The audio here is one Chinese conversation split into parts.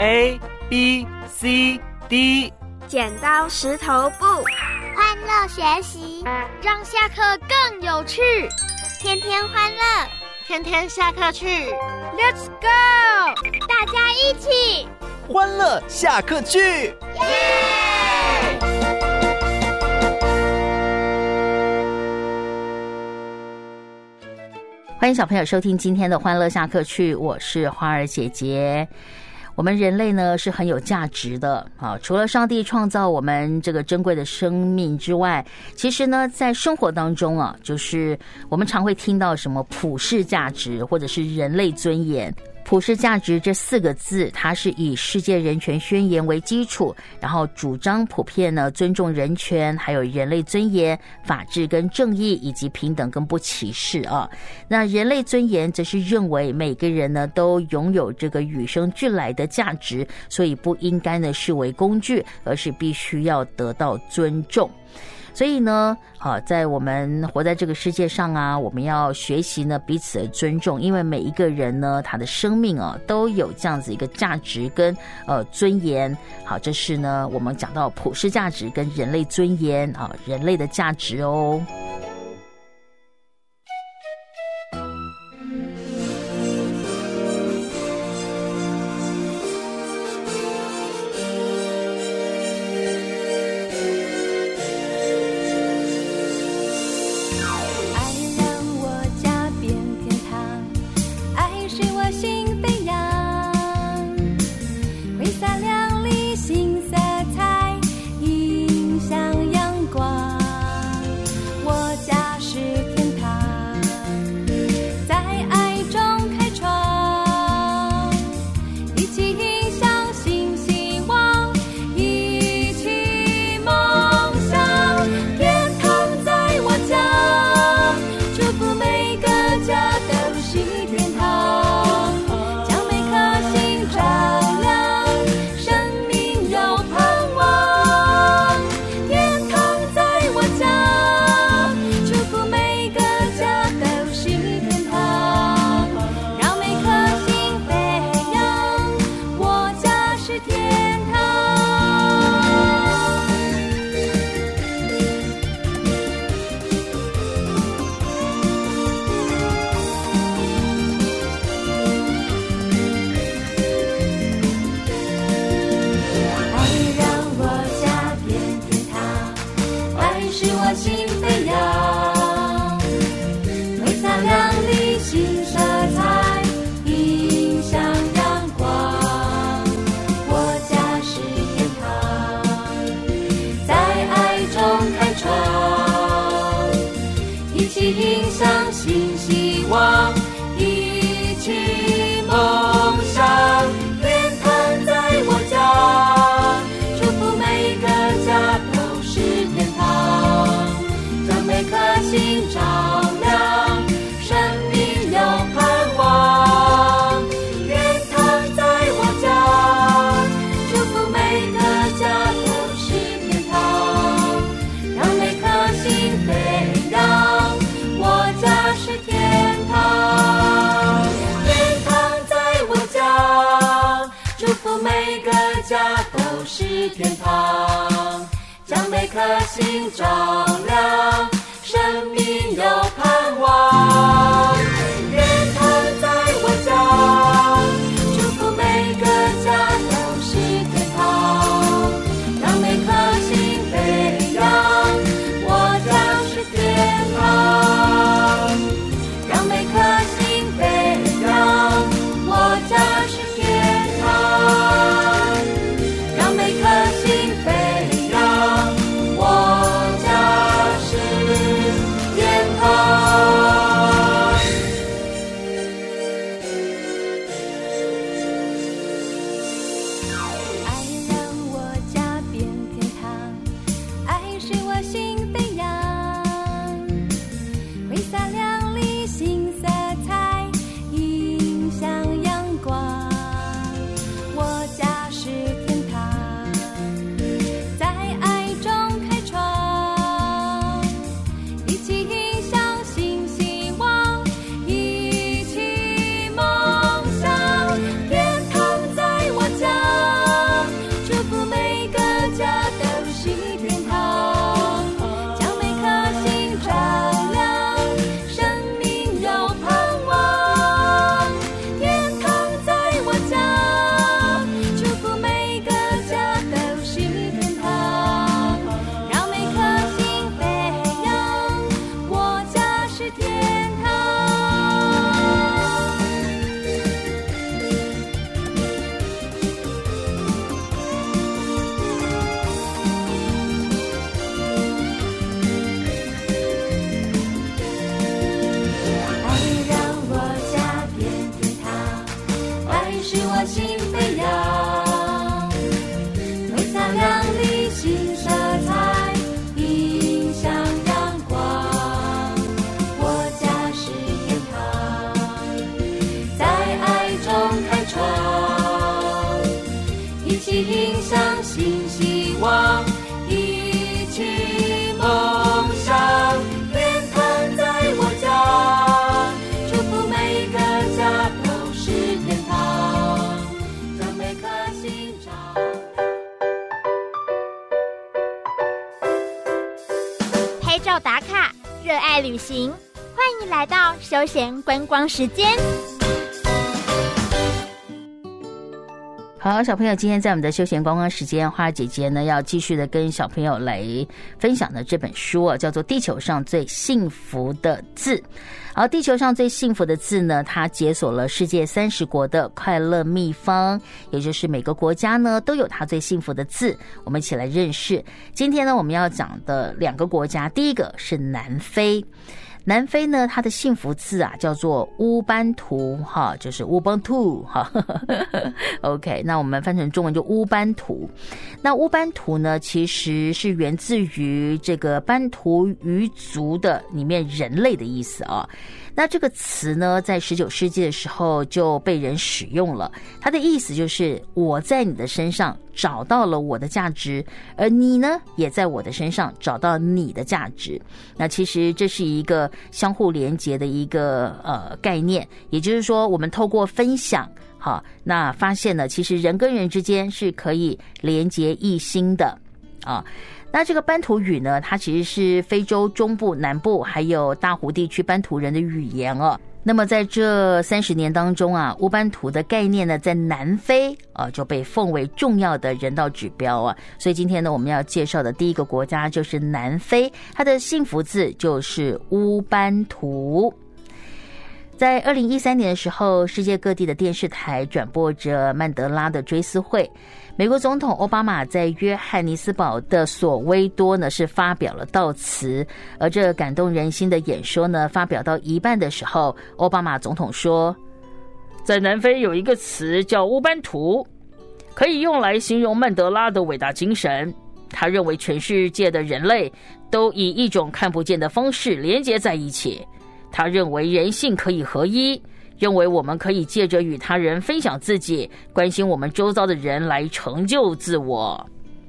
A B C D， 剪刀石头布， 欢乐学习， 让下课更有趣， 天天欢乐， 天天下课去 Let's go， 大家一起欢乐下课去， 耶！ 欢迎小朋友收听今天的欢乐下课去，我是花儿姐姐。我们人类呢是很有价值的啊！除了上帝创造我们这个珍贵的生命之外，其实呢，在生活当中啊，就是我们常会听到什么普世价值，或者是人类尊严。普世价值这4个字，它是以世界人权宣言为基础，然后主张普遍呢尊重人权，还有人类尊严、法治跟正义，以及平等跟不歧视啊。那人类尊严则是认为每个人呢都拥有这个与生俱来的价值，所以不应该呢视为工具，而是必须要得到尊重。所以呢，在我们活在这个世界上啊，我们要学习呢彼此的尊重，因为每一个人呢，他的生命啊都有这样子一个价值跟尊严。好，这是呢我们讲到普世价值跟人类尊严啊，人类的价值哦。 天堂，将每颗心照亮，生命有盼望。天堂在我家，祝福每个家都是天堂，让每颗心飞扬，我家是天堂，让每颗心飞扬，我家是天堂。每颗心飞扬，我家是热爱旅行，欢迎来到休闲观光时间。 好，小朋友，今天在我们的休闲观光时间，花儿姐姐呢要继续的跟小朋友来分享的这本书啊，叫做《地球上最幸福的字》。好，地球上最幸福的字呢，它解锁了世界30国的快乐秘方，也就是每个国家呢都有它最幸福的字，我们一起来认识。今天呢，我们要讲的2个国家，第一个是南非。南非呢，它的幸福字啊叫做乌班图，哈，就是乌邦图，哈。OK， 那我们翻成中文就乌班图。那乌班图呢，其实是源自于这个班图语族的里面人类的意思啊。那这个词呢，在19世纪的时候就被人使用了。它的意思就是我在你的身上找到了我的价值，而你呢，也在我的身上找到你的价值。那其实这是一个相互连结的一个概念，也就是说，我们透过分享，好，那发现呢，其实人跟人之间是可以连结一心的啊。那这个班图语呢，它其实是非洲中部、南部还有大湖地区班图人的语言哦。那么在这30年当中啊，乌班图的概念呢，在南非就被奉为重要的人道指标啊。所以今天呢，我们要介绍的第一个国家就是南非，它的幸福字就是乌班图。在2013年的时候，世界各地的电视台转播着曼德拉的追思会。美国总统奥巴马在约翰尼斯堡的索威多呢是发表了悼词，而这感动人心的演说呢，发表到一半的时候，奥巴马总统说，在南非有一个词叫乌班图，可以用来形容曼德拉的伟大精神。他认为全世界的人类都以一种看不见的方式连结在一起。他认为人性可以合一，认为我们可以借着与他人分享自己，关心我们周遭的人来成就自我。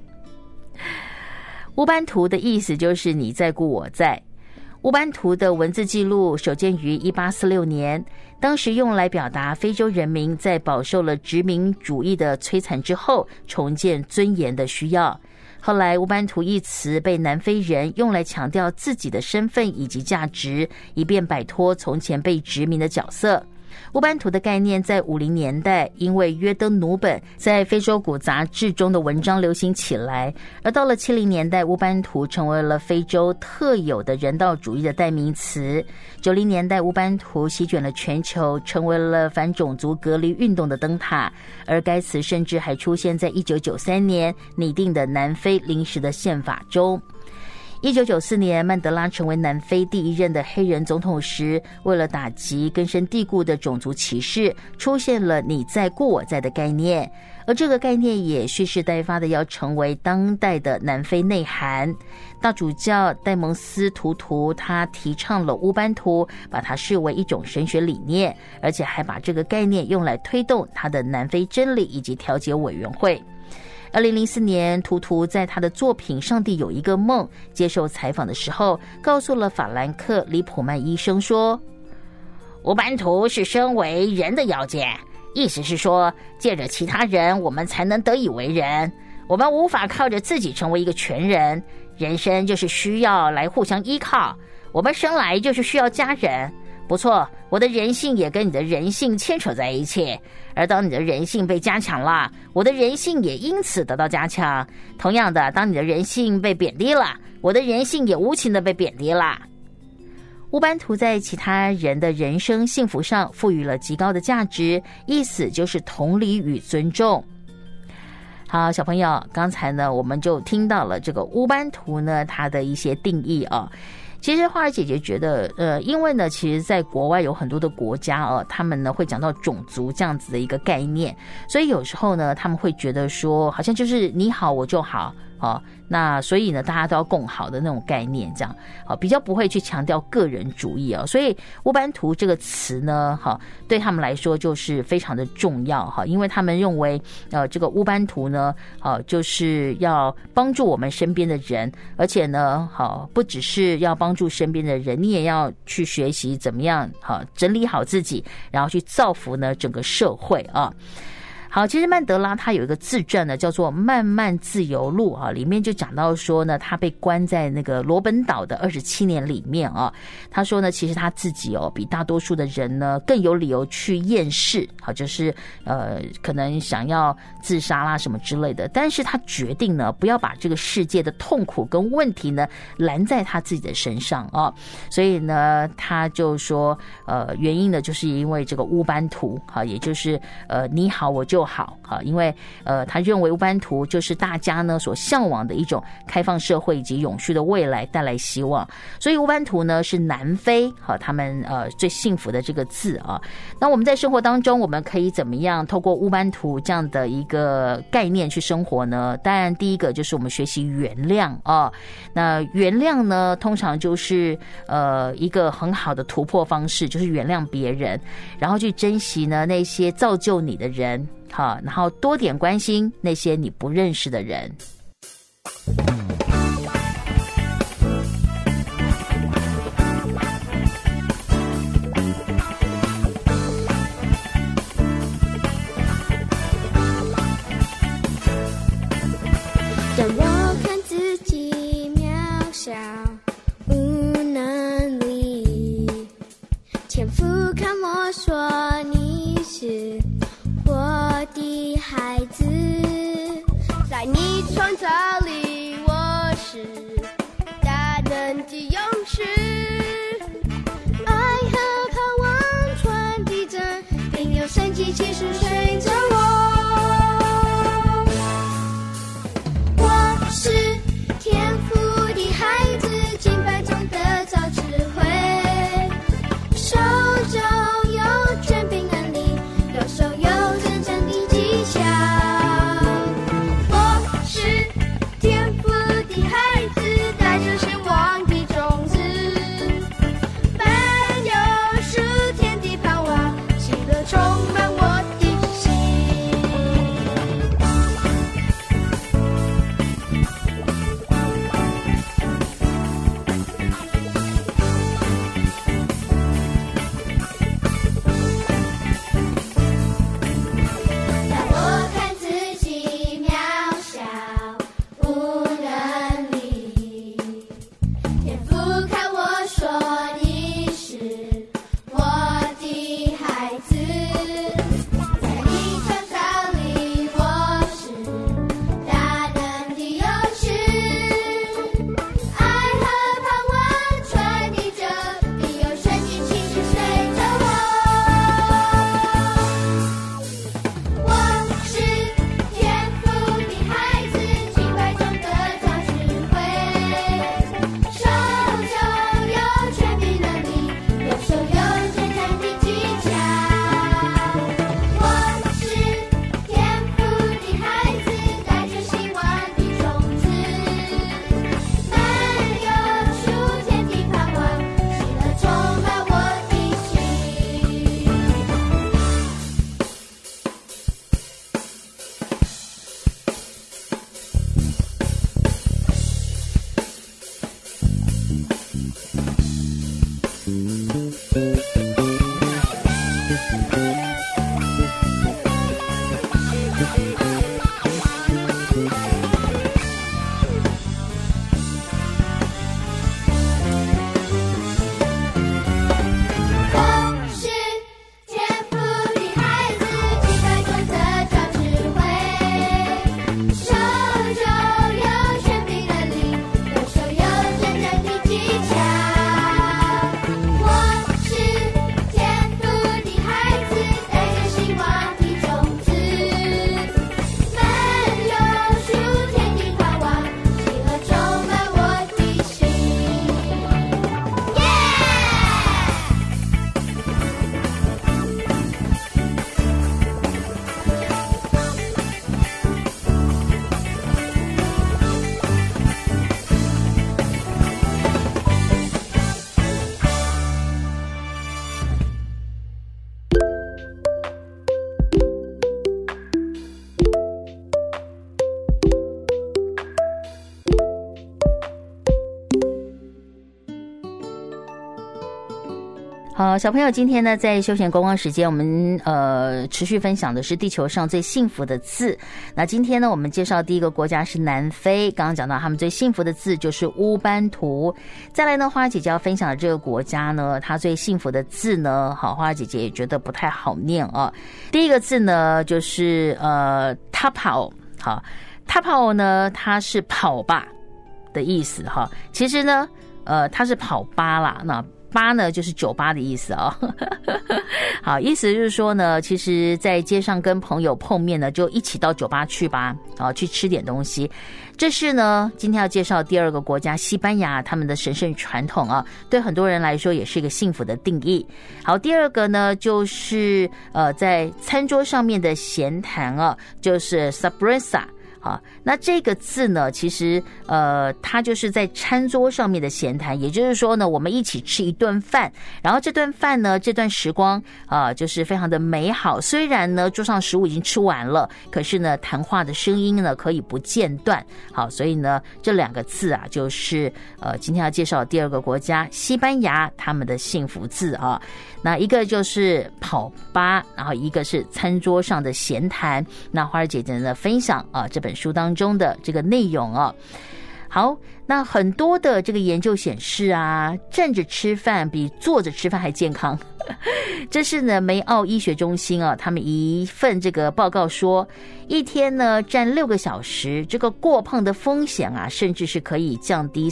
乌班图的意思就是你在故我在。乌班图的文字记录首见于1846年，当时用来表达非洲人民在饱受了殖民主义的摧残之后重建尊严的需要。后来乌班图一词被南非人用来强调自己的身份以及价值，以便摆脱从前被殖民的角色。乌班图的概念在50年代因为约登努本在非洲谷杂志中的文章流行起来，而到了70年代，乌班图成为了非洲特有的人道主义的代名词。90年代，乌班图席卷了全球，成为了反种族隔离运动的灯塔，而该词甚至还出现在1993年拟定的南非临时的宪法中。1994年，曼德拉成为南非第1任的黑人总统时，为了打击根深蒂固的种族歧视，出现了你在故我在的概念，而这个概念也蓄势待发的要成为当代的南非内涵。大主教戴蒙斯图图他提倡了乌班图，把它视为一种神学理念，而且还把这个概念用来推动他的南非真理以及调解委员会。2004年，图图在他的作品《上帝有一个梦》接受采访的时候，告诉了法兰克·里普曼医生说，乌班图是身为人的要件，意思是说，借着其他人，我们才能得以为人。我们无法靠着自己成为一个全人，人生就是需要来互相依靠。我们生来就是需要家人。不错，我的人性也跟你的人性牵扯在一起，而当你的人性被加强了，我的人性也因此得到加强。同样的，当你的人性被贬低了，我的人性也无情的被贬低了。乌班图在其他人的人生幸福上赋予了极高的价值，意思就是同理与尊重。好，小朋友，刚才呢我们就听到了这个乌班图呢它的一些定义啊。其实花儿姐姐觉得因为呢其实在国外有很多的国家他们呢会讲到种族这样子的一个概念，所以有时候呢他们会觉得说好像就是你好我就好那所以呢大家都要共好的那种概念，这样比较不会去强调个人主义所以乌班图这个词呢对他们来说就是非常的重要因为他们认为这个乌班图呢就是要帮助我们身边的人，而且呢不只是要帮助身边的人，你也要去学习怎么样整理好自己，然后去造福呢整个社会好，其实曼德拉他有一个自传呢，叫做《漫漫自由路》啊，里面就讲到说呢，他被关在那个罗本岛的27年里面啊，他说呢，其实他自己比大多数的人呢更有理由去厌世，好，就是可能想要自杀啦什么之类的，但是他决定呢，不要把这个世界的痛苦跟问题呢拦在他自己的身上啊，所以呢，他就说原因呢，就是因为这个乌班图，好，也就是你好我就好，好，因为他认为乌班图就是大家呢所向往的一种开放社会以及永续的未来带来希望，所以乌班图呢是南非好他们最幸福的这个字啊。那我们在生活当中，我们可以怎么样透过乌班图这样的一个概念去生活呢？当然，第一个就是我们学习原谅啊。那原谅呢，通常就是一个很好的突破方式，就是原谅别人，然后去珍惜呢那些造就你的人，好，然后多点关心那些你不认识的人。 让我看自己渺小无能力，天父看我说你是我的孩子，在你创造里我是大能的勇士，爱和盼望传递着，并有神迹奇事随着我。是天父的孩子，敬拜中得着智慧，手中有权柄能力，右手有真正的技巧。我是天父的孩子，带着希望的种子，满有属天的盼望，喜乐充满我的心。 好，小朋友，今天呢，在休闲观光时间，我们持续分享的是地球上最幸福的字。那今天呢，我们介绍第一个国家是南非，刚刚讲到他们最幸福的字就是乌班图。再来呢，花儿姐姐要分享的这个国家呢，它最幸福的字呢，好，花儿姐姐也觉得不太好念啊。第一个字呢，就是Tapao， 好，Tapao呢，它是跑吧的意思哈。其实呢，它是跑吧啦，那吧呢就是酒吧的意思啊、哦。好，意思就是说呢，其实在街上跟朋友碰面呢，就一起到酒吧去吧，去吃点东西。这是呢今天要介绍第二个国家西班牙，他们的神圣传统啊，对很多人来说也是一个幸福的定义。好，第二个呢就是在餐桌上面的闲谈啊，就是 Sobremesa。好，那这个字呢，其实它就是在餐桌上面的闲谈，也就是说呢，我们一起吃一顿饭，然后这顿饭呢，这段时光就是非常的美好。虽然呢，桌上食物已经吃完了，可是呢，谈话的声音呢可以不间断。好，所以呢，这两个字啊，就是今天要介绍的第二个国家西班牙他们的幸福字啊。那一个就是跑吧，然后一个是餐桌上的闲谈。那花儿姐姐呢分享这本书当中的这个内容啊。好，那很多的这个研究显示啊，站着吃饭比坐着吃饭还健康。这是呢梅奥医学中心啊，他们一份这个报告说，一天呢站6个小时，这个过胖的风险啊，甚至是可以降低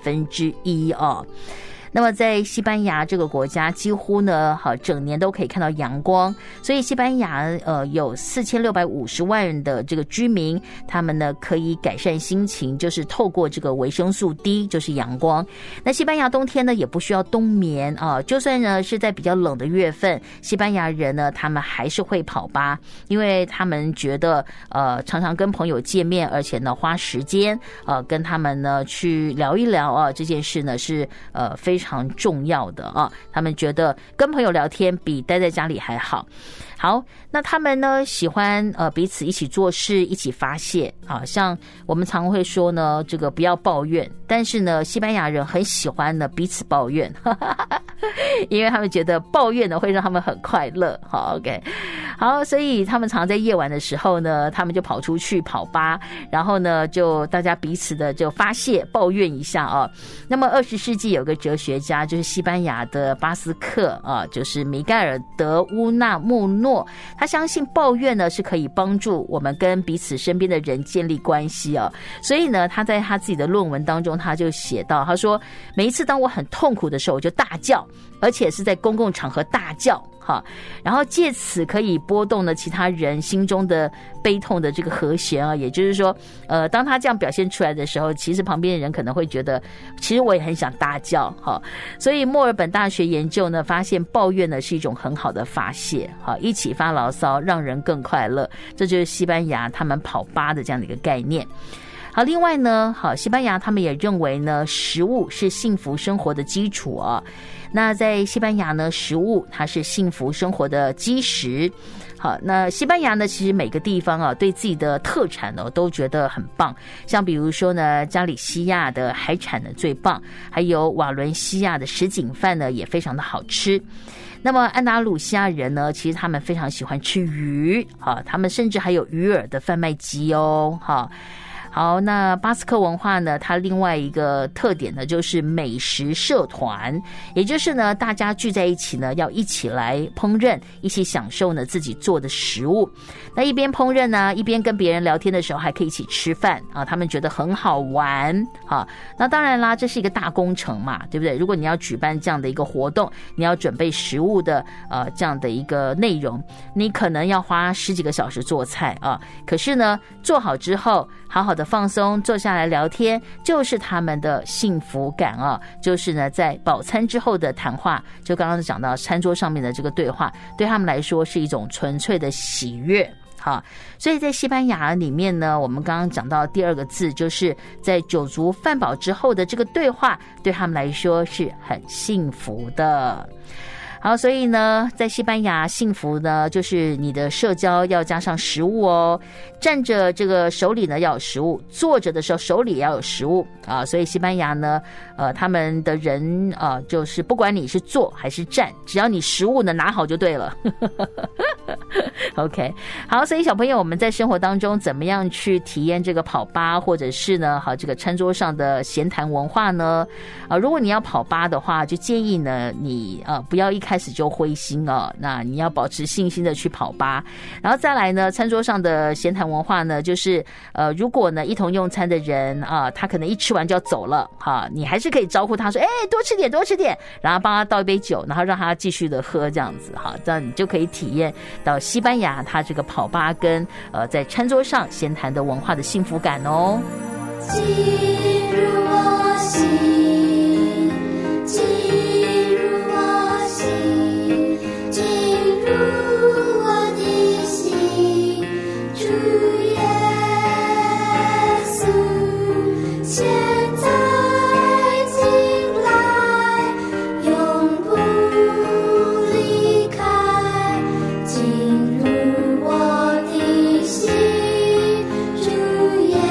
1/3啊。那么在西班牙这个国家，几乎呢，整年都可以看到阳光，所以西班牙有4650万人的这个居民，他们呢可以改善心情，就是透过这个维生素 D， 就是阳光。那西班牙冬天呢也不需要冬眠啊，就算呢是在比较冷的月份，西班牙人呢他们还是会跑吧，因为他们觉得常常跟朋友见面，而且呢花时间跟他们呢去聊一聊啊，这件事呢是非常重要的啊，他们觉得跟朋友聊天比待在家里还好。好，那他们呢喜欢彼此一起做事，一起发泄啊。像我们常会说呢，这个不要抱怨，但是呢，西班牙人很喜欢呢彼此抱怨，因为他们觉得抱怨呢会让他们很快乐。好 ，OK， 好，所以他们常在夜晚的时候呢，他们就跑出去跑吧，然后呢就大家彼此的就发泄抱怨一下啊。那么20世纪有个哲学家，就是西班牙的巴斯克啊，就是米盖尔德乌纳穆诺。他相信抱怨呢是可以帮助我们跟彼此身边的人建立关系啊，所以呢他在他自己的论文当中他就写到，他说每一次当我很痛苦的时候，我就大叫，而且是在公共场合大叫。好，然后借此可以拨动了其他人心中的悲痛的这个和弦啊，也就是说，当他这样表现出来的时候，其实旁边的人可能会觉得，其实我也很想大叫，好，所以墨尔本大学研究呢，发现抱怨呢是一种很好的发泄，好，一起发牢骚，让人更快乐，这就是西班牙他们跑吧的这样的一个概念。好，另外呢，好，西班牙他们也认为呢，食物是幸福生活的基础啊。那在西班牙呢，食物它是幸福生活的基石。好，那西班牙呢，其实每个地方啊，对自己的特产呢，都觉得很棒。像比如说呢，加里西亚的海产呢最棒，还有瓦伦西亚的什锦饭呢也非常的好吃。那么安达鲁西亚人呢，其实他们非常喜欢吃鱼，他们甚至还有鱼饵的贩卖机哦，好，那巴斯克文化呢，它另外一个特点呢，就是美食社团，也就是呢，大家聚在一起呢，要一起来烹饪，一起享受呢自己做的食物。那一边烹饪呢，一边跟别人聊天的时候，还可以一起吃饭啊，他们觉得很好玩啊。那当然啦，这是一个大工程嘛，对不对？如果你要举办这样的一个活动，你要准备食物的这样的一个内容，你可能要花10几个小时做菜啊。可是呢，做好之后，好好的放松，坐下来聊天，就是他们的幸福感啊！就是呢，在饱餐之后的谈话，就刚刚讲到餐桌上面的这个对话，对他们来说是一种纯粹的喜悦。好，所以在西班牙里面呢，我们刚刚讲到第二个字，就是在酒足饭饱之后的这个对话，对他们来说是很幸福的。 好，所以呢，在西班牙幸福呢，就是你的社交要加上食物哦。站着这个手里呢要有食物，坐着的时候手里也要有食物啊。所以西班牙呢，他们的人就是不管你是坐还是站，只要你食物呢拿好就对了。OK， 好，所以小朋友，我们在生活当中怎么样去体验这个跑吧，或者是呢，好这个餐桌上的闲谈文化呢？如果你要跑吧的话，就建议呢你不要一开始就灰心哦，那你要保持信心的去跑吧。然后再来呢，餐桌上的闲谈文化呢，就是如果呢一同用餐的人他可能一吃完就要走了哈，你还是可以招呼他说，多吃点多吃点，然后帮他倒一杯酒，然后让他继续的喝这样子哈，这样你就可以体验到西班牙它这个跑吧跟在餐桌上闲谈的文化的幸福感哦。 进入我心，进入我心，进入我的心，主耶稣，现在进来，永不离开，进入我的心，主耶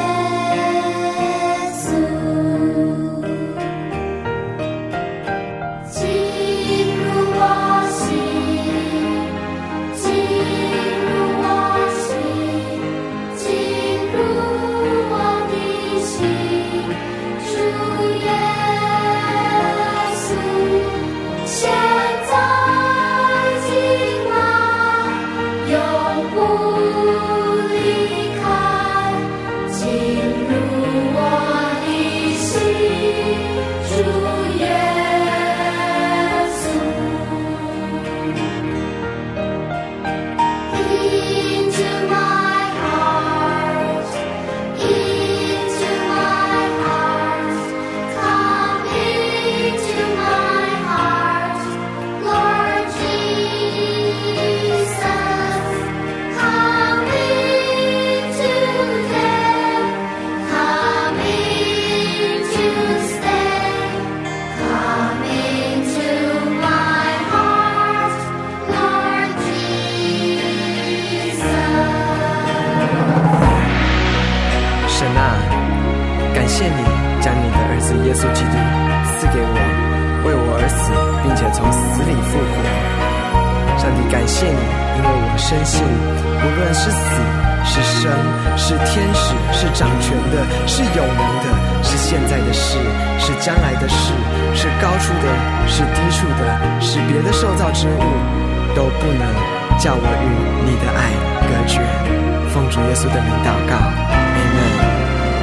谢你将你的儿子耶稣基督赐给我，为我而死，并且从死里复活。上帝感谢你，因为我深信无论是死是生，是天使，是掌权的，是有能的，是现在的事，是将来的事，是高处的，是低处的，是别的受造之物，都不能叫我与你的爱隔绝。奉主耶稣的名祷告，阿们。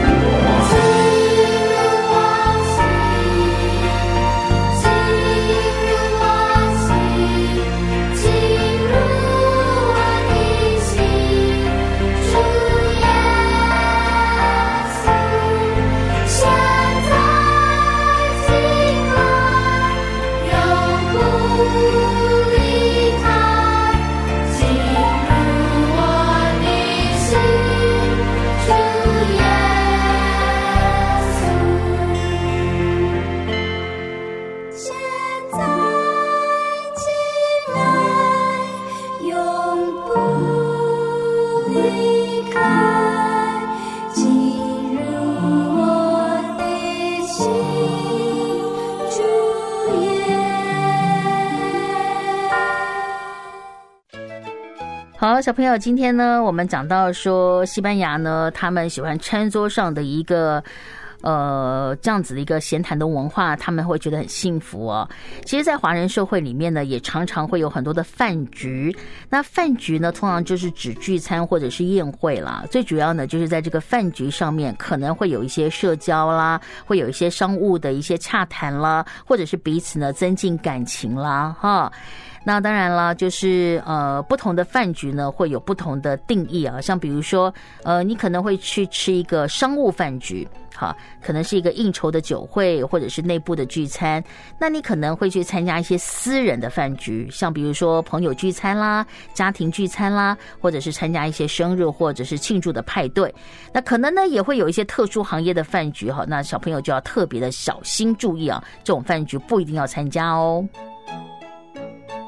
好，小朋友，今天呢，我们讲到说西班牙呢，他们喜欢餐桌上的一个这样子的一个闲谈的文化，他们会觉得很幸福哦。其实在华人社会里面呢，也常常会有很多的饭局。那饭局呢，通常就是指聚餐或者是宴会啦。最主要呢，就是在这个饭局上面，可能会有一些社交啦，会有一些商务的一些洽谈啦，或者是彼此呢增进感情啦，哈。那当然了，就是不同的饭局呢会有不同的定义啊，像比如说你可能会去吃一个商务饭局，好，可能是一个应酬的酒会或者是内部的聚餐。那你可能会去参加一些私人的饭局，像比如说朋友聚餐啦、家庭聚餐啦，或者是参加一些生日或者是庆祝的派对。那可能呢也会有一些特殊行业的饭局哈，那小朋友就要特别的小心注意啊，这种饭局不一定要参加哦。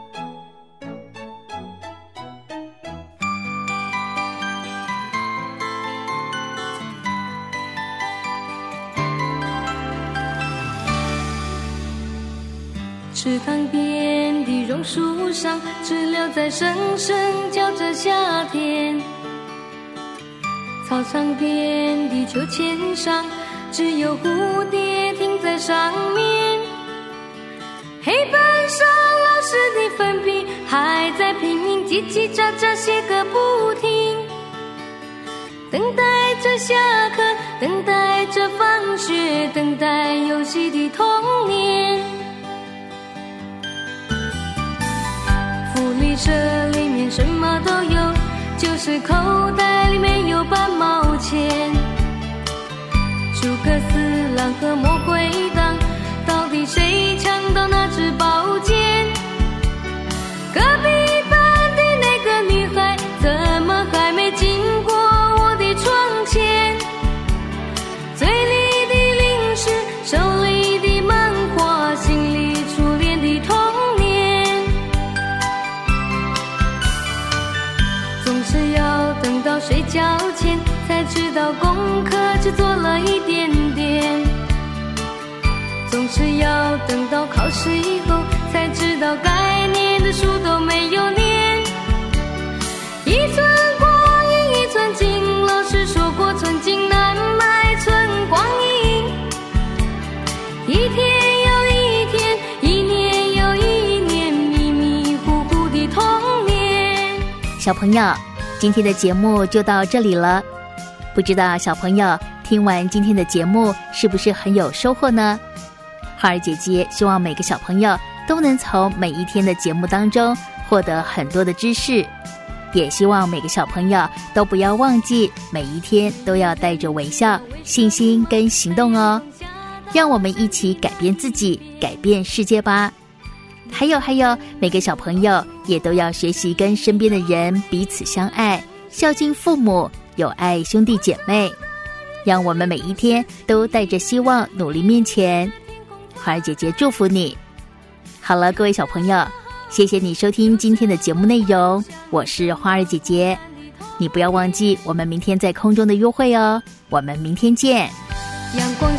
池塘边的榕树上，知了在声声叫着夏天。操场边的秋千上，只有蝴蝶停在上面。黑板上老师的粉笔还在拼命叽叽喳喳写个不停，等待着下课，等待着放学，等待游戏的童年。福利社里面什么都有，就是口袋里面有半毛钱。诸葛四郎和魔鬼党，到底谁抢到那支宝剑？隔壁班的那个女孩怎么还没经过我的窗前？嘴里的零食，手里的漫画，心里初恋的童年。总是要等到睡觉前才知道功课只做了一点点，总是要等到考试以后才知道该念的书都没有念。一寸光阴一寸金，老师说过寸金难买寸光阴。一天又一天，一年又一年，迷迷糊糊的童年。 小朋友，今天的节目就到这里了。不知道小朋友听完今天的节目是不是很有收获呢？花儿姐姐希望每个小朋友都能从每一天的节目当中获得很多的知识，也希望每个小朋友都不要忘记每一天都要带着微笑、信心跟行动哦。让我们一起改变自己，改变世界吧。还有，每个小朋友也都要学习跟身边的人彼此相爱，孝敬父母，友爱兄弟姐妹。让我们每一天都带着希望努力面前。花儿姐姐祝福你。好了，各位小朋友，谢谢你收听今天的节目内容，我是花儿姐姐。你不要忘记我们明天在空中的约会哦，我们明天见。 阳光